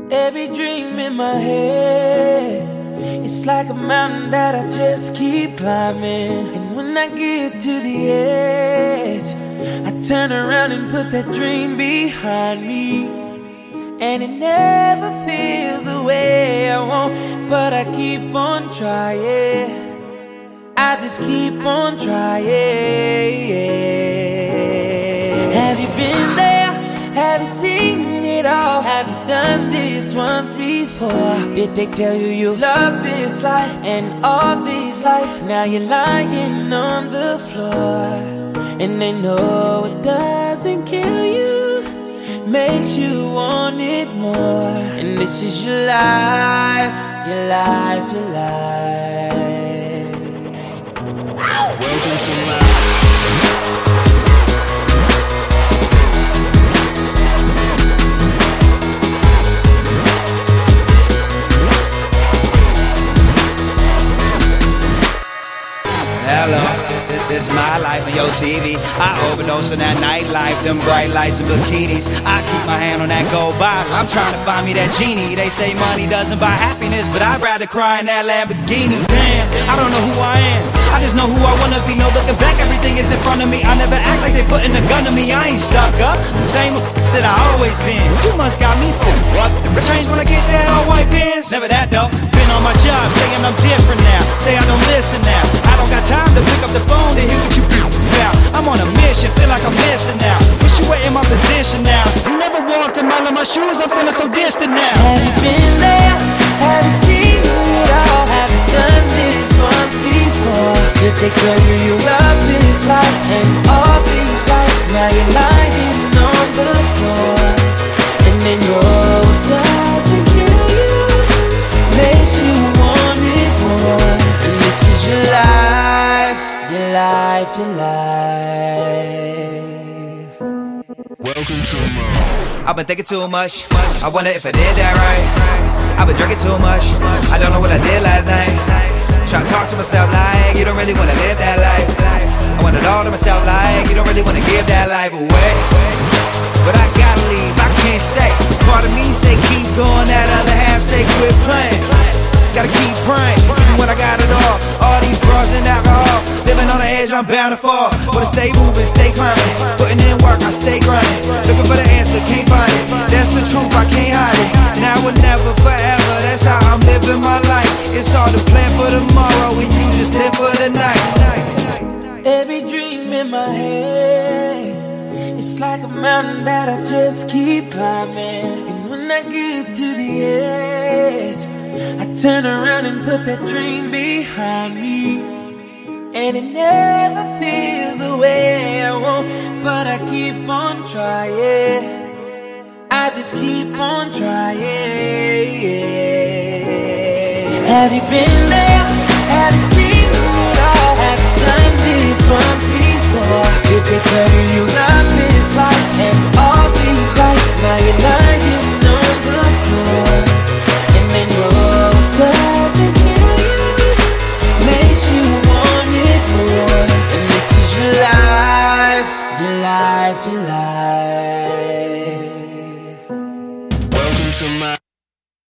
Every dream in my head, it's like a mountain that I just keep climbing. And when I get to the edge, I turn around and put that dream behind me. And it never feels the way I want, but I keep on trying. I just keep on trying. Have you been there? Have you seen it all? Have you done this once before? Did they tell you you love this life and all these lights? Now you're lying on the floor, and they know it doesn't kill you, makes you want it more. And this is your life, your life, your life. Welcome to my Hello, this my life on your TV. I overdose on that nightlife, them bright lights and bikinis. I keep my hand on that gold bottle, I'm trying to find me that genie. They say money doesn't buy happiness, but I'd rather cry in that Lamborghini. Damn, I don't know who I am, I just know who I wanna be. No looking back, everything is in front of me. I never act like they putting a gun to me. I ain't stuck up, the same that I always been. You must got me for what? Change when I get that all white pants. Never that though, been on my job, saying I'm different now. Say I don't listen now, I don't got time to pick up the phone to hear what you about. I'm on a mission, feel like I'm missing now. Wish you were in my position now. You never walked a mile in my shoes, I'm feeling so distant now. Have you been there? Have you seen it all? Have you done this once before? Did they tell you you love this life and all these lights? Now you're lying on the floor, and they know it doesn't kill you, makes you want it more. And this is your life, your life, your life. welcome to my I've been thinking too much, I wonder if I did that right. I've been drinking too much, I don't know what I did last night. Try to talk to myself like you don't really wanna live that life. I want it all to myself like you don't really wanna give that life away. But I gotta leave, I can't stay. Part of me say keep going, that other half say quit playing. Gotta keep praying, even when I got it all these bras and alcohol. Living on the edge, I'm bound to fall. But I stay moving, stay climbing. Putting in work, I stay grinding. Looking for the answer, can't find it. That's the truth, I can't hide it. Now or never, forever, that's how I'm living my life. It's hard to plan for tomorrow when you just live for the night. Every dream in my head, it's like a mountain that I just keep climbing. And when I get to the edge, I turn around and put that dream behind me. And it never feels the way I want, but I keep on trying. I just keep on trying. Have you been there?